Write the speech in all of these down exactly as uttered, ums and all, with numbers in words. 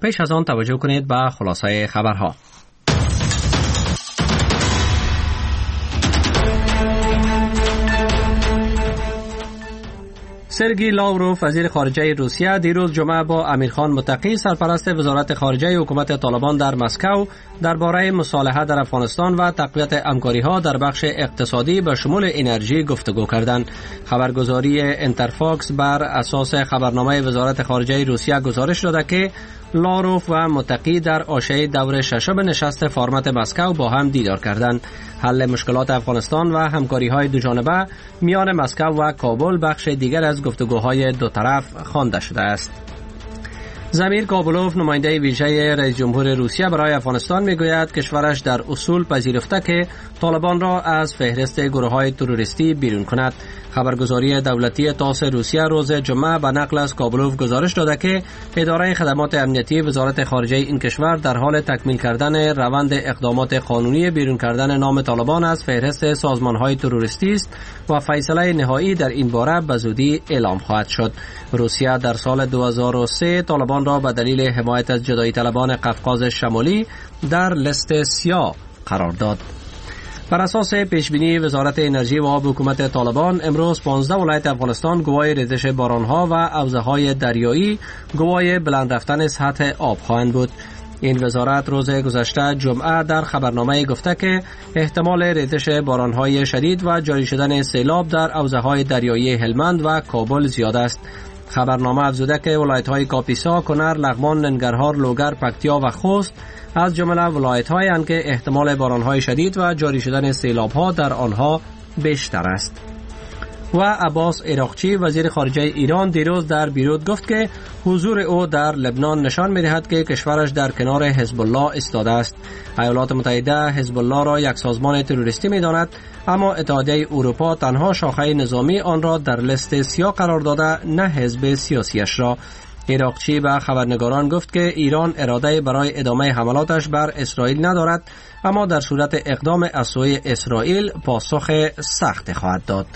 پیش از آن توجه کنید به خلاصه خبرها. سرگئی لاوروف وزیر خارجه روسیه دیروز جمعه با امیرخان متقی سرپرست وزارت خارجه حکومت طالبان در مسکو درباره مصالحه در افغانستان و تقویت همکاری‌ها در بخش اقتصادی به شمول انرژی گفتگو کردند. خبرگزاری انترفاکس بر اساس خبرنامه وزارت خارجه روسیه گزارش داده که لاوروف و متقی در عاشق دور ششم نشست فرمت مسکو با هم دیدار کردند. حل مشکلات افغانستان و همکاری‌های دوجانبه میان مسکو و کابل بخش دیگر از گفتگوهای دو طرف خوانده شده است. زمیر کابلوف نماینده ویژه رئیس جمهور روسیه برای افغانستان میگوید کشورش در اصول پذیرفته که طالبان را از فهرست گروه‌های تروریستی بیرون کند. خبرگزاری دولتی تاس روسیه روز جمعه به نقل از کابلوف گزارش داده که اداره خدمات امنیتی وزارت خارجه این کشور در حال تکمیل کردن روند اقدامات قانونی بیرون کردن نام طالبان از فهرست سازمان‌های تروریستی است و فیصله نهایی در این باره به زودی اعلام خواهد شد. روسیه در سال دو هزار و سه طالبان را به دلیل حمایت از جدایی طلبان قفقاز شمالی در لست سیاه قرار داد. بر اساس پیشبینی وزارت انرژی و آب حکومت طالبان امروز پانزده ولایت افغانستان گواهی ریزش بارانها و حوضه‌های دریایی گواهی بلند رفتن سطح آب خواهند بود. این وزارت روز گذشته جمعه در خبرنامه گفته که احتمال ریزش بارانهای شدید و جاری شدن سیلاب در حوضه‌های دریایی هلمند و کابل زیاد است. خبرنامه افزوده که ولایت‌های کاپیسا، کنر، لغمان، ننگرهار، لوگر، پکتیا و خوست از جمله ولایت‌هایی هستند که احتمال باران‌های شدید و جاری شدن سیلاب‌ها در آنها بیشتر است. و عباس عراقچی وزیر خارجه ایران دیروز در بیروت گفت که حضور او در لبنان نشان می‌دهد که کشورش در کنار حزب الله ایستاده است. ایالات متحده حزب الله را یک سازمان تروریستی می‌داند، اما اتحادیه اروپا تنها شاخه نظامی آن را در لیست سیاه قرار داده، نه حزب سیاسیش را. عراقچی به خبرنگاران گفت که ایران اراده برای ادامه حملاتش بر اسرائیل ندارد، اما در صورت اقدام از سوی اسرائیل پاسخ سخت خواهد داد.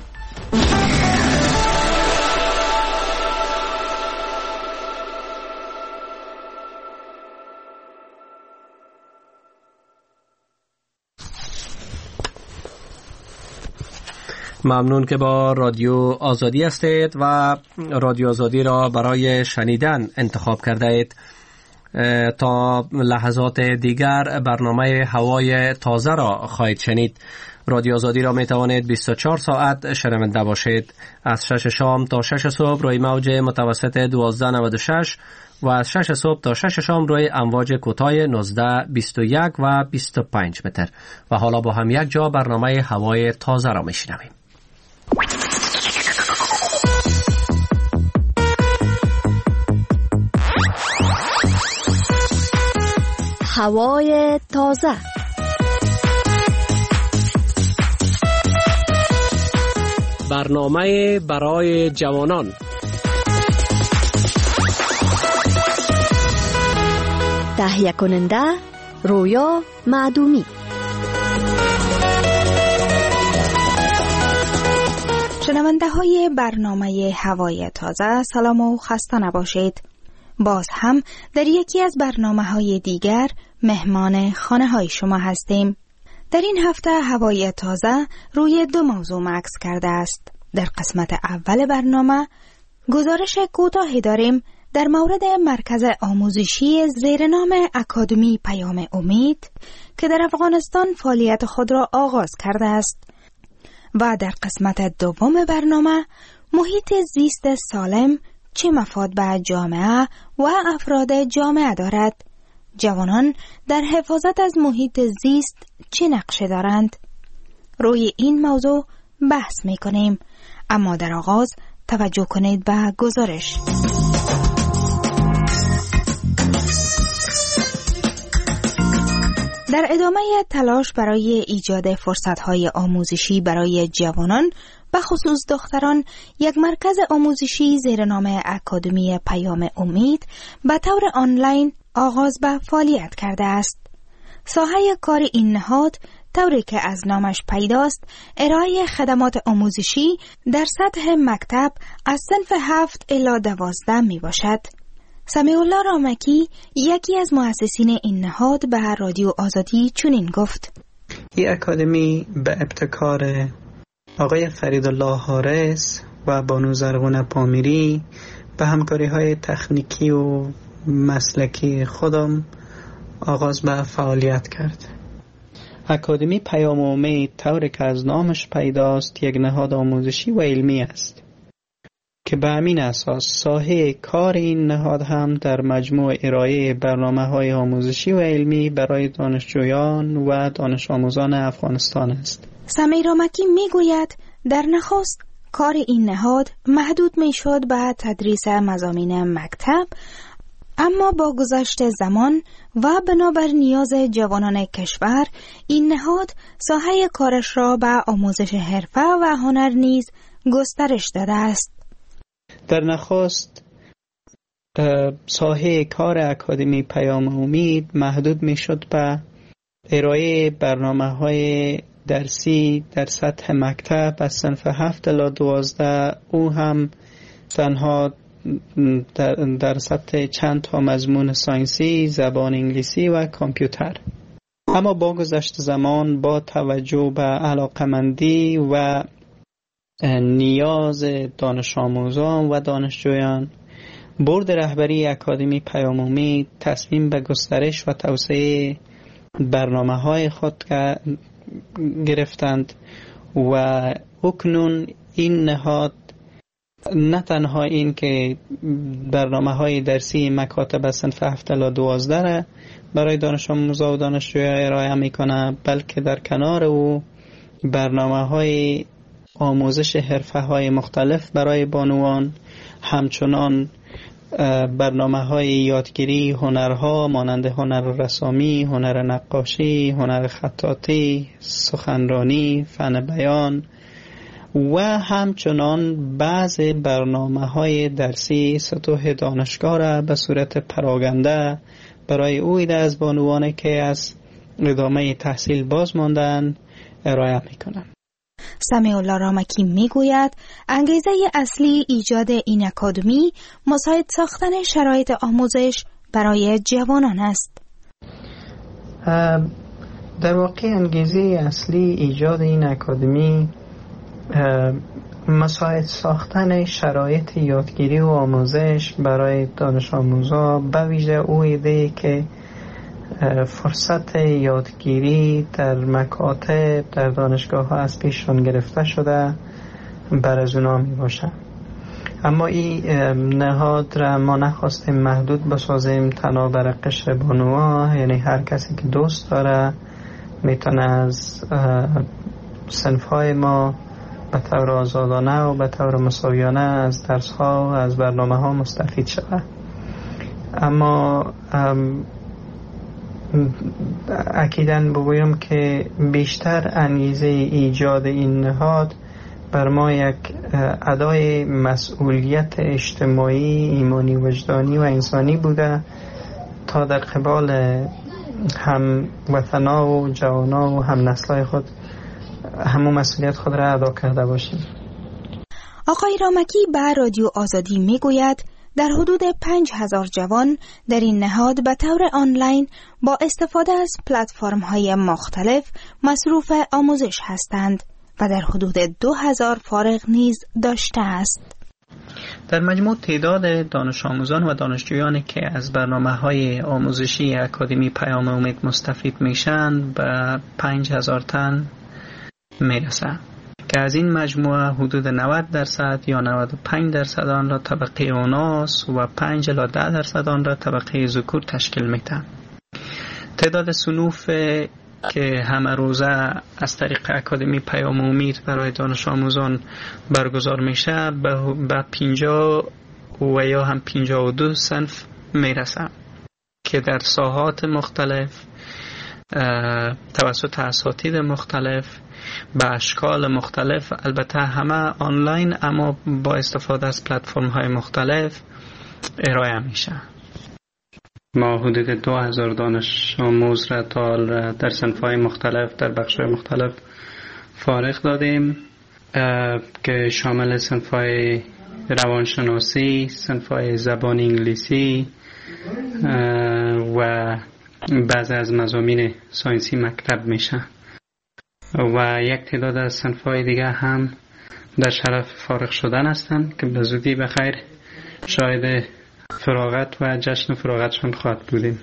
ممنون که با رادیو آزادی هستید و رادیو آزادی را برای شنیدن انتخاب کرده اید. تا لحظات دیگر برنامه هوای تازه را خواهید شنید. رادیو آزادی را می توانید بیست و چهار ساعت شنونده باشید. از شش شام تا شش صبح روی موج متوسط دوازده نود و شش و از شش صبح تا شش شام روی امواج کوتاه نوزده، بیست و یک و بیست و پنج متر. و حالا با هم یک جا برنامه هوای تازه را می شنویم. هوای تازه. برنامه برای جوانان. تهیه کننده رویا معدومی. شنونده های برنامه هوای تازه، سلام و خسته نباشید. باز هم در یکی از برنامه های دیگر مهمان خانه های شما هستیم. در این هفته هوای تازه روی دو موضوع مکس کرده است. در قسمت اول برنامه گزارش کوتاهی داریم در مورد مرکز آموزشی زیر نام اکادمی پیام امید که در افغانستان فعالیت خود را آغاز کرده است. و در قسمت دوم برنامه محیط زیست سالم چه مفاد به جامعه و افراد جامعه دارد؟ جوانان در حفاظت از محیط زیست چه نقشه دارند؟ روی این موضوع بحث می کنیم، اما در آغاز توجه کنید به گزارش. در ادامه تلاش برای ایجاد فرصت‌های آموزشی برای جوانان به خصوص دختران، یک مرکز آموزشی زیر نام اکادمی پیام امید به طور آنلاین آغاز به فعالیت کرده است. ساحه کار این نهاد طوری که از نامش پیداست ارائه خدمات آموزشی در سطح مکتب از صنف هفت الی دوازده می باشد. سمیع الله رامکی یکی از مؤسسین این نهاد به رادیو آزادی چنین گفت: این اکادمی به ابتکار آقای فریدالله حارس و بانو زرغون پامیری به همکاری های تکنیکی و مسلکی خودم آغاز به فعالیت کرد. اکادمی پیام امید طوری که از نامش پیداست یک نهاد آموزشی و علمی است که به همین اساس ساحه کار این نهاد هم در مجموع ارائه برنامه‌های آموزشی و علمی برای دانشجویان و دانش آموزان افغانستان است. سمیع رامکی میگوید در نخست کار این نهاد محدود میشد به تدریس مضامین مکتب، اما با گذشت زمان و بنابر نیاز جوانان کشور این نهاد ساحه کارش را به آموزش حرفه و هنر نیز گسترش داده است. در نخست ساحه کار اکادمی پیام امید محدود می شد به ارائه برنامه‌های درسی در سطح مکتب از صنف هفت الی دوازده، او هم تنها در, در سطح چند تا مضمون ساینسی، زبان انگلیسی و کامپیوتر. اما با گذشت زمان با توجه به علاقمندی و نیاز دانش آموزان و دانشجویان، بورد رهبری اکادمی پیام امید تصمیم به گسترش و توسعه برنامه‌های خود گرفتند و اکنون این نهاد نه تنها این که برنامه‌های درسی مکاتب صنف هفت الی دوازده را برای دانش آموزان و دانشجویان ارائه می‌کند، بلکه در کنار او برنامه‌های آموزش حرفه‌های مختلف برای بانوان، همچنان برنامه‌های یادگیری هنرها مانند هنر رسامی، هنر نقاشی، هنر خطاطی، سخنرانی، فن بیان و همچنان بعض برنامه‌های درسی سطوح دانشگاه را به صورت پراگنده برای او ایده از بانوانی که از ادامه تحصیل باز ماندن ارائه می‌کنند. سمیع الله رامکی میگوید انگیزه اصلی ایجاد این اکادمی مساعد ساختن شرایط آموزش برای جوانان است. در واقع انگیزه اصلی ایجاد این اکادمی مساعد ساختن شرایط یادگیری و آموزش برای دانش آموزان، به ویژه او ایده که فرصت یادگیری در مکاتب در دانشگاه ها از پیششان گرفته شده بر از اونا می باشه. اما این نهاد را ما نخواستیم محدود بسازیم تنها بر قشر بانوها، یعنی هر کسی که دوست داره میتونه از صنف های ما به طور آزادانه و به طور مساویانه از درس ها و از برنامه ها مستفید شود. اما اکیداً بگویم که بیشتر انگیزه ایجاد این نهاد بر ما یک ادای مسئولیت اجتماعی، ایمانی، وجدانی و انسانی بوده تا در قبال هم وطنا و جوانا و هم نسلای خود همون مسئولیت خود را ادا کرده باشیم. آقای رامکی به رادیو آزادی میگوید در حدود پنج هزار جوان در این نهاد به طور آنلاین با استفاده از پلتفرم‌های مختلف مصروف آموزش هستند و در حدود دو هزار فارغ نیز داشته است. در مجموع تعداد دانش آموزان و دانشجویانی که از برنامه‌های آموزشی اکادمی پیام امید مستفید میشن به پنج هزار تن میرسند که از این مجموعه حدود نود درصد یا نود و پنج درصد آن را طبقه اوناس و پنج الی ده درصد آن را طبقه ذکور تشکیل میدن. تعداد صنوف که همه روزه از طریق اکادمی پیام امید برای دانش آموزان برگزار میشه به پنجاه و یا هم پنجاه و دو صنف میرسه که در ساحات مختلف توسط اساتید مختلف به اشکال مختلف، البته همه آنلاین اما با استفاده از پلتفرم های مختلف ارائه میشه. ما حدود دو هزار دانش آموز را تا در صنف های مختلف در بخش های مختلف فارغ دادیم که شامل صنف های روانشناسی، صنف‌های زبان انگلیسی و بعضی از مضامین ساینسی مطرح میشه و یک تعداد از صنف‌های دیگه هم در شرف فارغ شدن هستند که به زودی بخیر شاهد فراغت و جشن فراغتشون خواهد بودیم.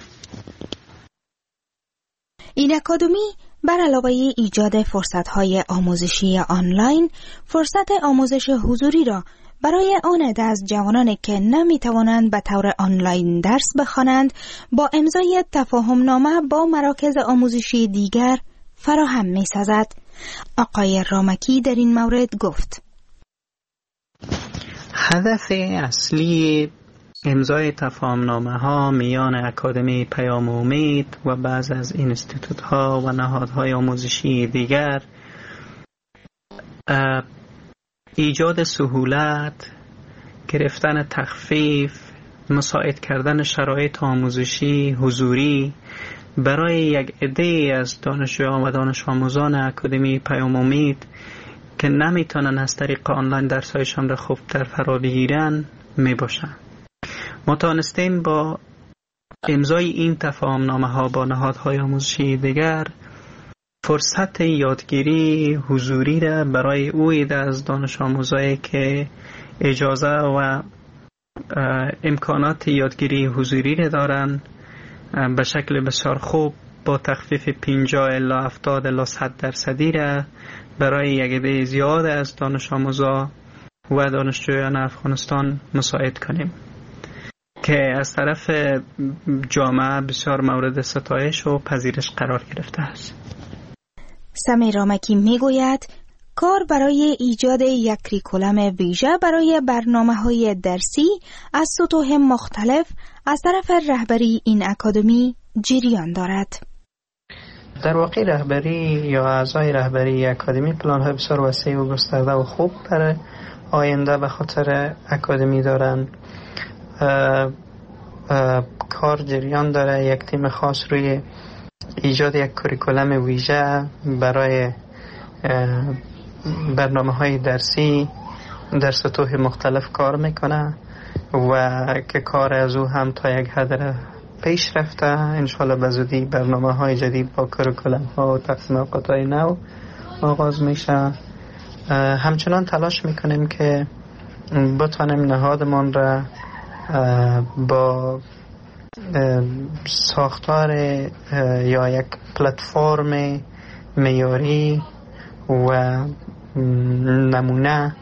این اکادمی بر علاوه ایجاد فرصت‌های آموزشی آنلاین، فرصت آموزش حضوری را برای آن از جوانانی که نمی‌توانند به طور آنلاین درس بخوانند با امضای تفاهم‌نامه با مراکز آموزشی دیگر فراهم می‌سازد. آقای رامکی در این مورد گفت: هدف اصلی امضای تفاهم‌نامه ها میان اکادمی پیام امید و بعض از اینستیتوت ها و نهادهای آموزشی دیگر ایجاد سهولت، گرفتن تخفیف، مساعد کردن شرایط آموزشی حضوری برای یک عده از دانشجویان و دانش آموزان اکادمی پیام امید که نمیتونن از طریق آنلاین درسایشان را خوبتر فرا بگیرن می باشن. ما توانستیم با امضای این تفاهم‌نامه ها با نهادهای آموزشی دیگر فرصت یادگیری حضوری را برای او عده از دانش آموزایی که اجازه و امکانات یادگیری حضوری را دارن به شکل بسیار خوب با تخفیف پنجاه الی هفتاد الی صد درصدی را برای یک عده زیاد از دانش آموزا و دانشجویان افغانستان مساعد کنیم که از طرف جامعه بسیار مورد ستایش و پذیرش قرار گرفته است. سمیر رامکی میگوید کار برای ایجاد یک کریکولم ویژه برای برنامه‌های درسی از سطوح مختلف از طرف رهبری این اکادمی جریان دارد. در واقع رهبری یا اعضای رهبری اکادمی پلان‌های بسیار وسیع و گسترده و خوب برای آینده به خاطر اکادمی دارند. اه اه کار جریان داره. یک تیم خاص روی ایجاد یک کریکولم ویژه برای برنامه‌های درسی در سطوح مختلف کار میکنه و که کار از او هم تا یک حد پیش رفته. انشالله به زودی برنامه‌های جدید با کریکولم ها و تقسیم اوقات‌های نو آغاز میشه. همچنان تلاش میکنیم که بتونیم نهادمان را با ساختار یا یک پلتفرم معیاری و نمونه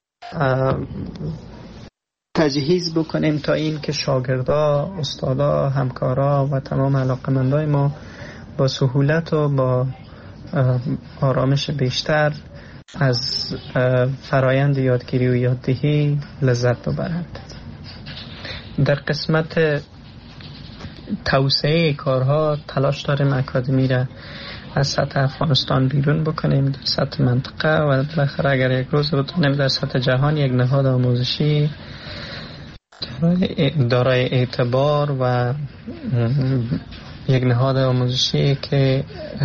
تجهیز بکنیم تا این که شاگردا، استادا، همکارا و تمام علاقمندای ما با سهولت و با آرامش بیشتر از فرایند یادگیری و یاددهی لذت ببرند. در قسمت توسعه کارها تلاش داریم اکادمی را از سطح افغانستان بیرون بکنیم در سطح منطقه و بالاخره اگر یک روز بتونیم در سطح جهان یک نهاد آموزشی دارای اعتبار و یک نهاد آموزشی که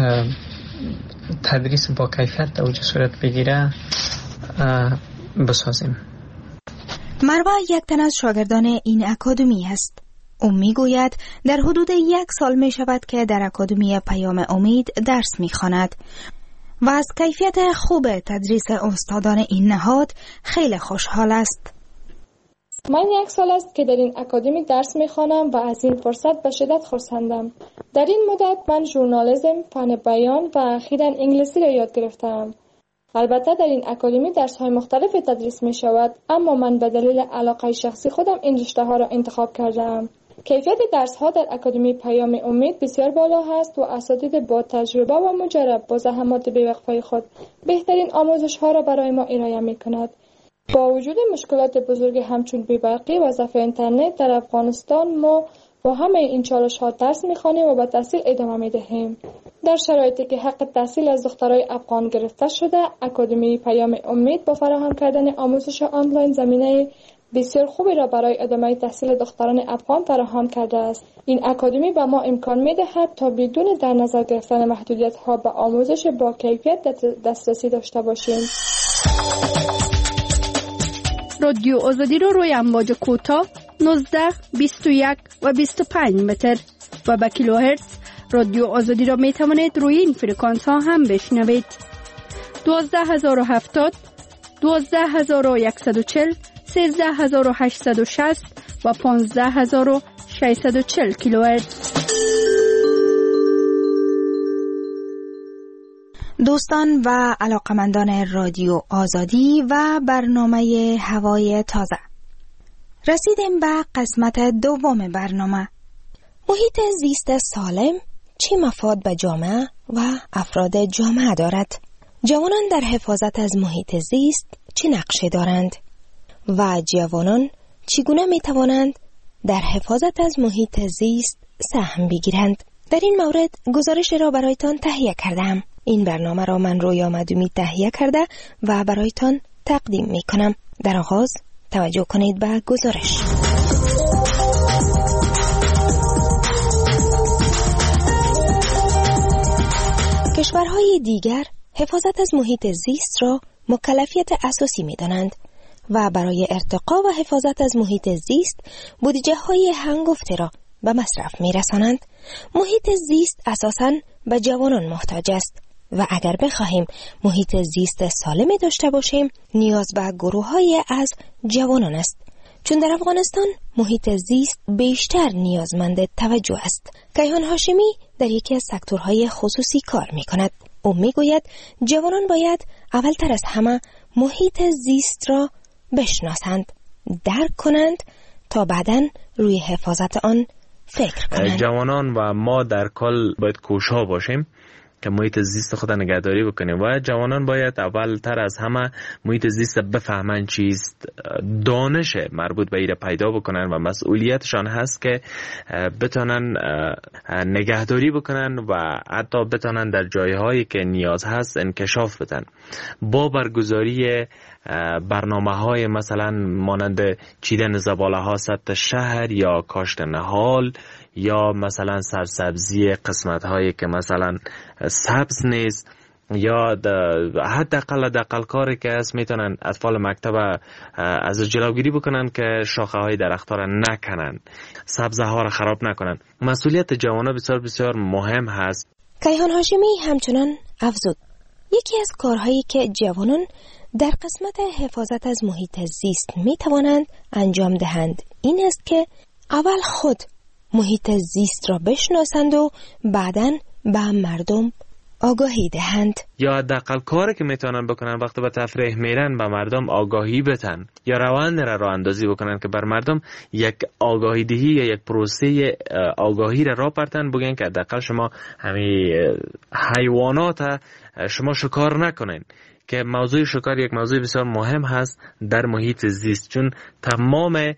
تدریس با کیفیت در اوج صورت بگیره بسازیم. مروه یک تن از شاگردان این اکادمی است. او میگوید در حدود یک سال می شود که در اکادمی پیام امید درس می خواند و از کیفیت خوب تدریس استادان این نهاد خیلی خوشحال است. من یک سال است که در این اکادمی درس می خوانم و از این فرصت به شدت خرسندم. در این مدت من ژورنالیسم، فن بیان و اخیراً انگلیسی را یاد گرفتم. البته در این اکادمی درس های مختلف تدریس می شود، اما من به دلیل علاقه شخصی خودم این رشته ها را انتخاب کردم. کیفیت درس ها در اکادمی پیام امید بسیار بالا است و اساتید با تجربه و مجرب با زحمات بی‌وقفه خود بهترین آموزش ها را برای ما ارائه می کند. با وجود مشکلات بزرگی همچون بی‌برقی و ضعف اینترنت در افغانستان، ما با همه این چالش ها درس می خوانیم و به تحصیل ادامه می دهیم. در شرایطی که حق تحصیل از دخترای افغان گرفته شده، اکادمی پیام امید با فراهم کردن آموزش آنلاین زمینه بسیار خوبی را برای ادامه تحصیل دختران افغان فراهم کرده است. این اکادمی به ما امکان می دهد تا بدون در نظر گرفتن محدودیت ها به آموزش با کیفیت دسترسی داشته باشیم. رادیو آزادی را روی امواج کوتاه نوزده، بیست و یک و بیست و پنج متر و به کیلوهرتز رادیو آزادی را می توانید روی این فرکانس ها هم بشنوید. دوازده هزار و هفتاد، دوازده هزار و صد و چهل، سیزده هزار و هشتصد و شصت و پانزده هزار و ششصد و چهل کیلوهرتز. دوستان و علاقمندان رادیو آزادی و برنامه هوای تازه، رسیدیم به قسمت دوم برنامه. محیط زیست سالم چه مفاد به جامعه و افراد جامعه دارد؟ جوانان در حفاظت از محیط زیست چه نقشی دارند؟ و جوانان چگونه می توانند در حفاظت از محیط زیست سهم بگیرند؟ در این مورد گزارش را برایتان تهیه کردم. این برنامه را من رویا مدومی تهیه کرده و برایتان تقدیم می کنم. در آغاز توجه کنید به گزارش. کشورهای دیگر حفاظت از محیط زیست را مکلفیت اساسی می دانند و برای ارتقا و حفاظت از محیط زیست بودجه های هنگفته را به مصرف می رسانند. محیط زیست اساساً به جوانان محتاج است و اگر بخواهیم محیط زیست سالمی داشته باشیم نیاز به گروه های از جوانان است، چون در افغانستان محیط زیست بیشتر نیازمند توجه است. کیهان هاشمی در یکی از سکتورهای خصوصی کار می کند. او می گوید جوانان باید اولتر از همه محیط زیست را بشناسند، درک کنند تا بعداً روی حفاظت آن فکر کنند. جوانان و ما در کل باید کوشا باشیم که محیط زیست خود نگهداری بکنیم و جوانان باید اول تر از همه محیط زیست بفهمن چیست، دانش مربوط به ایره پیدا بکنن و مسئولیتشان هست که بتونن نگهداری بکنن و حتی بتونن در جایهایی که نیاز هست انکشاف بدن. با برگزاری برنامه های مثلا مانند چیدن زباله ها سطح شهر یا کاشت نهال یا مثلا سرسبزی قسمت هایی که مثلا سبز نیست یا حداقل حداقل کاری که است میتونن اطفال مکتب از جلوگیری بکنن که شاخه های درخت ها را نکنن، سبزه ها را خراب نکنن. مسئولیت جوانان بسیار بسیار مهم هست. کیهان هاشمی همچنان افزود یکی از کارهایی که جوانان در قسمت حفاظت از محیط زیست می توانند انجام دهند این است که اول خود محیط زیست را بشناسند و بعداً به مردم آگاهی دهند. یا حداقل کاری که میتونن بکنن وقتی به تفریح میرن به مردم آگاهی بدن یا روند را راه اندازی بکنن که بر مردم یک آگاهی دهی یا یک پروسه آگاهی را راه پرتن، بگن که حداقل شما همین حیوانات شما شکار نکنین، که موضوع شکار یک موضوع بسیار مهم هست در محیط زیست، چون تمام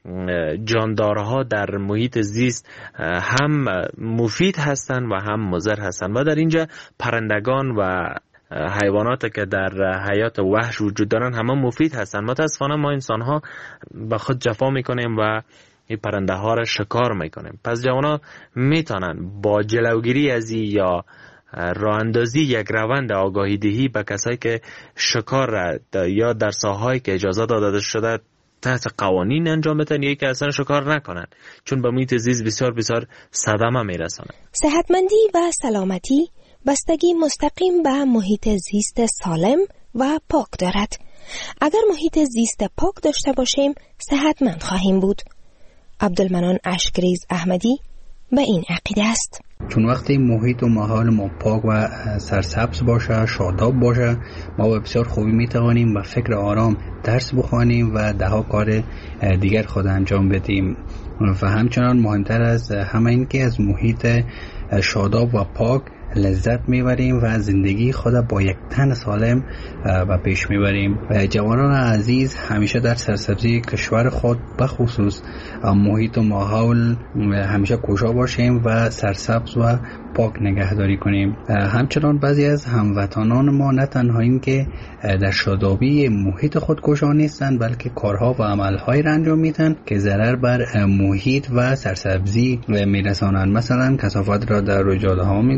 جاندارها در محیط زیست هم مفید هستند و هم مضر هستند و در اینجا پرندگان و حیوانات که در حیات وحش وجود دارن همه مفید هستند. متاسفانه ما انسان ها به خود جفا میکنیم و این پرنده ها را شکار میکنیم. پس جوانا میتونن با جلوگیری از یا راه اندازی یک روند آگاهی دهی به کسایی که شکار را یا در ساحه‌ای که اجازه داده شده تحت قوانین انجام بدن یا که اصلا شکار نکنن، چون به محیط زیست بسیار بسیار صدمه میرسانه. صحتمندی و سلامتی بستگی مستقیم به محیط زیست سالم و پاک دارد. اگر محیط زیست پاک داشته باشیم صحتمند خواهیم بود. عبدالمنان اشکریز احمدی به این عقیده است. چون وقتی محیط و ماحول ما پاک و سرسبز باشه، شاداب باشه، ما به بسیار خوبی میتوانیم با فکر آرام درس بخوانیم و ده ها کار دیگر خود انجام بدیم. و همچنان مهمتر از همه این که از محیط شاداب و پاک لذت میبریم و زندگی خود با یک تن سالم و پیش میبریم. و جوانان عزیز همیشه در سرسبزی کشور خود بخصوص محیط و ماحول همیشه کوشا باشیم و سرسبز و پاک نگهداری کنیم. همچنان بعضی از هموطنان ما نه تنها این که در شادابی محیط خود کوشا نیستند بلکه کارها و عملهایی را انجام میدن که ضرر بر محیط و سرسبزی میرسانند. مثلا کثافت را در جاده ها میندازند،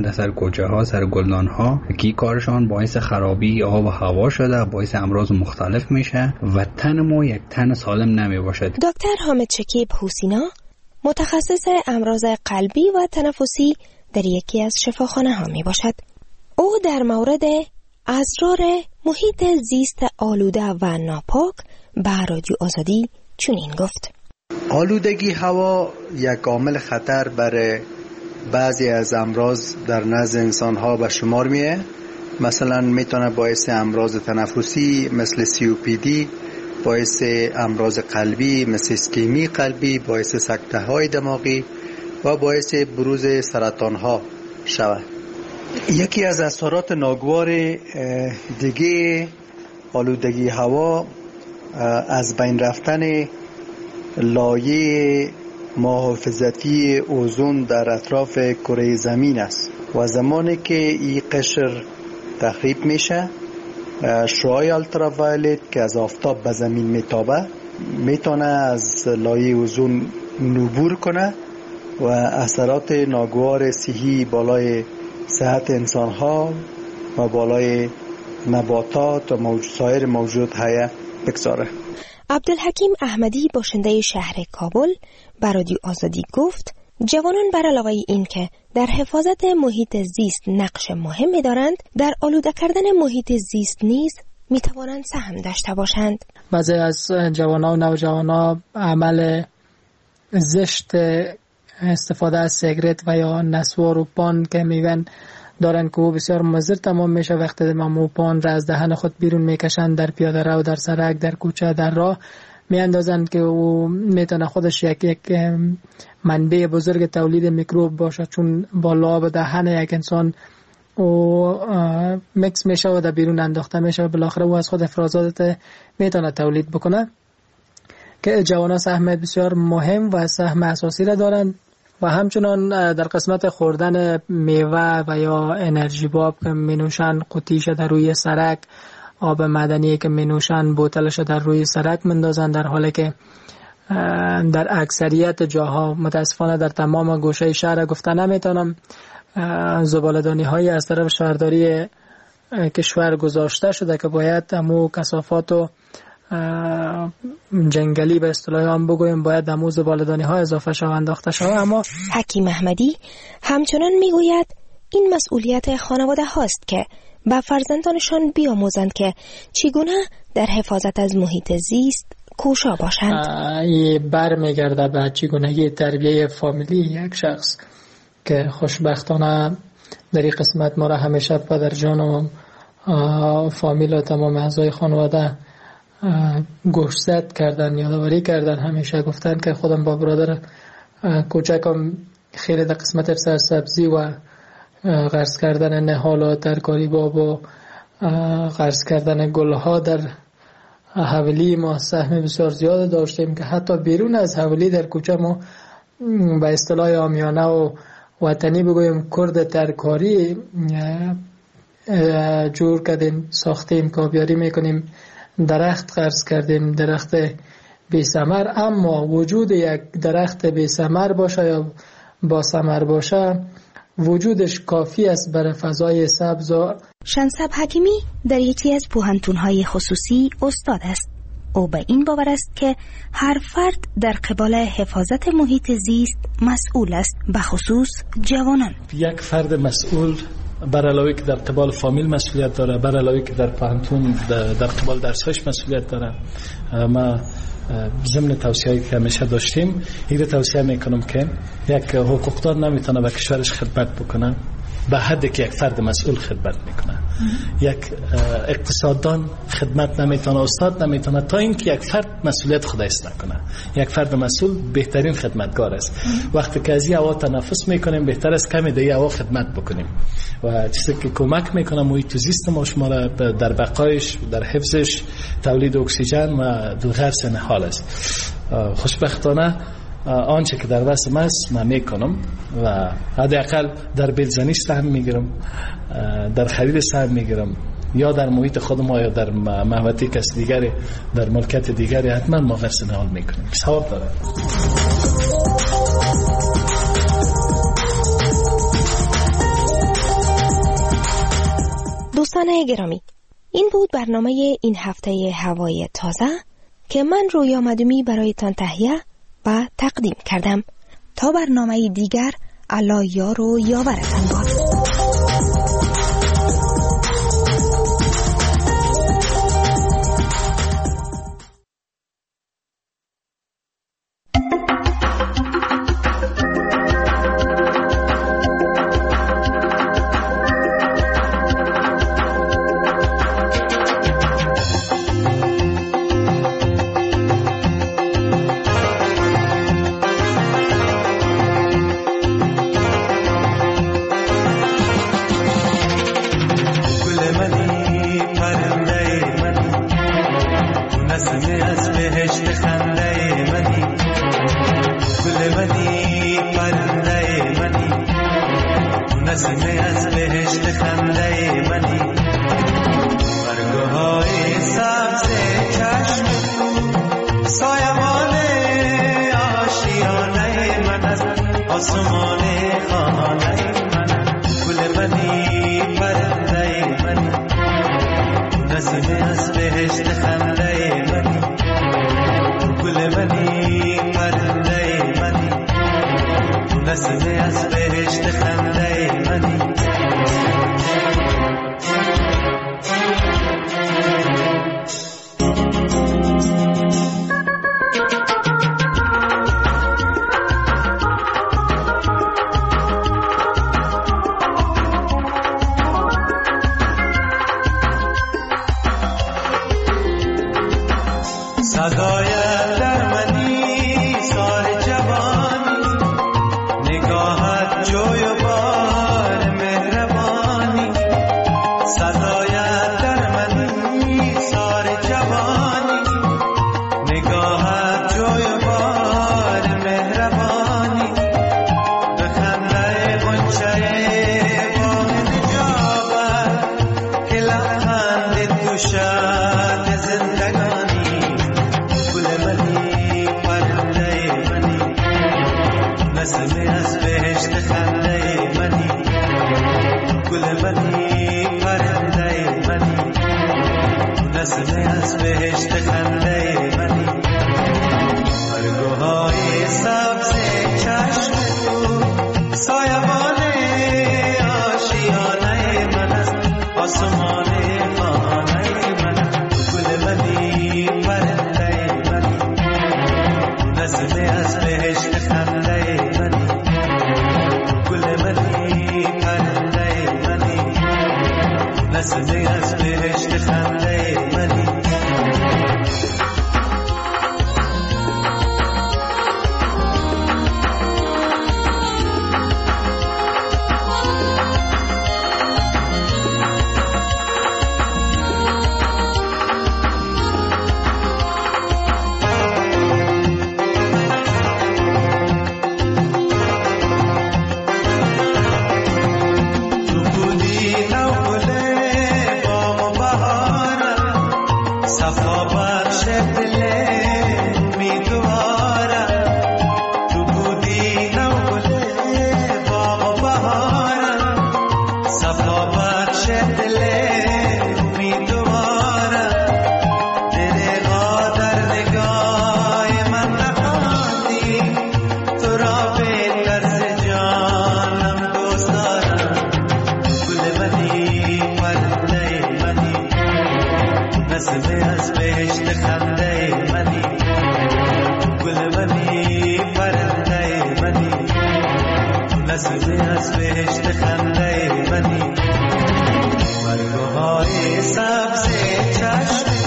میره سر کوچه ها، سر گلدان ها، که کارشان باعث خرابی آب و هوا شده، باعث امراض مختلف میشه و تن ما یک تن سالم نمی باشد. دکتر حامد شکیب حسینا متخصص امراض قلبی و تنفسی در یکی از شفاخانه ها می باشد. او در مورد اسرار محیط زیست آلوده و ناپاک به رادیو آزادی چنین گفت: آلودگی هوا یک عامل خطر برای بعضی از امراض در نزد انسان ها به شمار میه. مثلا میتونه باعث امراض تنفسی مثل سی او پی دی، باعث امراض قلبی مثل اسکیمی قلبی، باعث سکته های دماغی و باعث بروز سرطان ها شود. یکی از اثرات ناگوار دیگه آلودگی هوا از بین رفتن لایه محافظتی اوزون در اطراف کره زمین است و زمانی که این قشر تخریب میشه، شعاع التراوایلت که از آفتاب به زمین میتابه میتونه از لایه اوزون عبور کنه و اثرات ناگوار صحی بالای صحت انسان ها و بالای نباتات و موج... سایر موجود حیه بگذاره. عبدالحکیم احمدی باشنده شهر کابل به رادیو آزادی گفت جوانان بر علاوه این که در حفاظت محیط زیست نقش مهمی دارند، در آلوده کردن محیط زیست نیز می توانند سهم داشته باشند. بعضی از جوانان و نوجوانان عمل زشت استفاده از سیگرت و یا نسوار و پان که میگن دارن که او بسیار مضر تمام میشه. وقتی ممو پان را از دهن خود بیرون میکشن در پیاده رو، در سرک، در کوچه، در راه میاندازن که او میتونه خودش یک یک منبع بزرگ تولید میکروب باشه، چون با لعاب دهن یک انسان او میکس میشه و در بیرون انداخته میشه و بالاخره او از خود افرازات میتونه تولید بکنه. که جوانان سهم بسیار مهم و سهم اساسی را دارند و همچنان در قسمت خوردن میوه و یا انرژی باب که مینوشن، قوطیش در روی سرک، آب معدنی که مینوشن بوتلش در روی سرک مندازن، در حالی که در اکثریت جاها متاسفانه در تمام گوشه شهر گفته نمیتونم زباله‌دانی های از طرف شهرداری کشور گذاشته شده که باید همو کثافات و جنگلی به اصطلاح هم بگویم باید همو زباله‌دانی ها اضافه شود، انداخته شود. اما حکیم احمدی همچنان میگوید این مسئولیت خانواده هاست که به فرزندانشان بیاموزند که چگونه در حفاظت از محیط زیست کوشا باشند. این برمیگرده به چگونگی تربیه فامیلی یک شخص که خوشبختانه در این قسمت ما را همیشه پدر جان و فامیل و تمام اعضای خانواده گوشزد کردن، یادآوری کردن، همیشه گفتن که خودم با برادر کوچکم خیلی در قسمت سرسبزی و غرس کردن نهال و ترکاری باب و غرس کردن گلها در حولی ما سهم بسیار زیاد داشتیم که حتی بیرون از حولی در کوچه ما به اصطلاح عامیانه و وطنی بگویم کرد ترکاری جور کردیم، ساختیم، کابیاری میکنیم، درخت غرس کردیم، درخت بی ثمر. اما وجود یک درخت بی ثمر باشه یا با ثمر باشه وجودش کافی است برای فضای سبز. شنسب حکیمی در یکی از پوهنتون‌های خصوصی استاد است. او به این باور است که هر فرد در قبال حفاظت محیط زیست مسئول است، به خصوص جوانان. یک فرد مسئول بر علاوه که در قبال فامیل مسئولیت داره، بر علاوه که در پوهنتون در قبال درسش مسئولیت داره. ما ضمن توصیه‌ای که همیشه داشتیم این توصیه میکنم که یک حقوقدار نمیتونه به کشورش خدمت بکنه به حدی که یک فرد مسئول خدمت میکنه. یک اقتصاددان خدمت نمیتونه، استاد نمیتونه، تا اینکه یک فرد مسئولیت خودش نکنه. یک فرد مسئول بهترین خدمتگار است. وقتی که از این هوا تنفس میکنیم بهتر است کمی در این هوا خدمت بکنیم و چیزی که کمک میکنه محیط زیست ما شما را در بقایش، در حفظش، تولید اکسیژن و غرس نهال است. خوشبختانه آنچه که در وسم است من میکنم و حداقل در بیلزنی سهم میگیرم، در خرید سهم میگیرم، یا در محیط خودم یا در محوطه کس دیگری، در ملکت دیگری حتما ما غرس نهال میکنیم. ثواب داره. دوستان گرامی، این بود برنامه این هفته هوای تازه که من رویا مدومی برایتان تهیه و تقدیم کردم. تا برنامه دیگر، الله یار و یاورتان باد.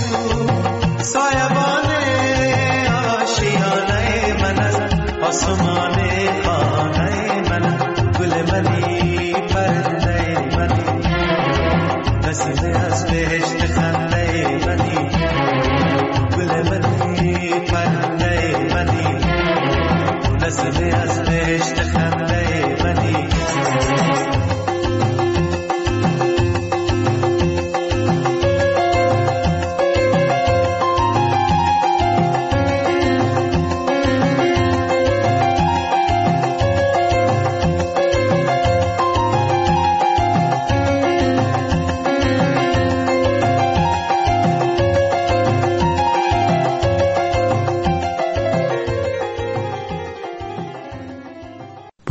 Some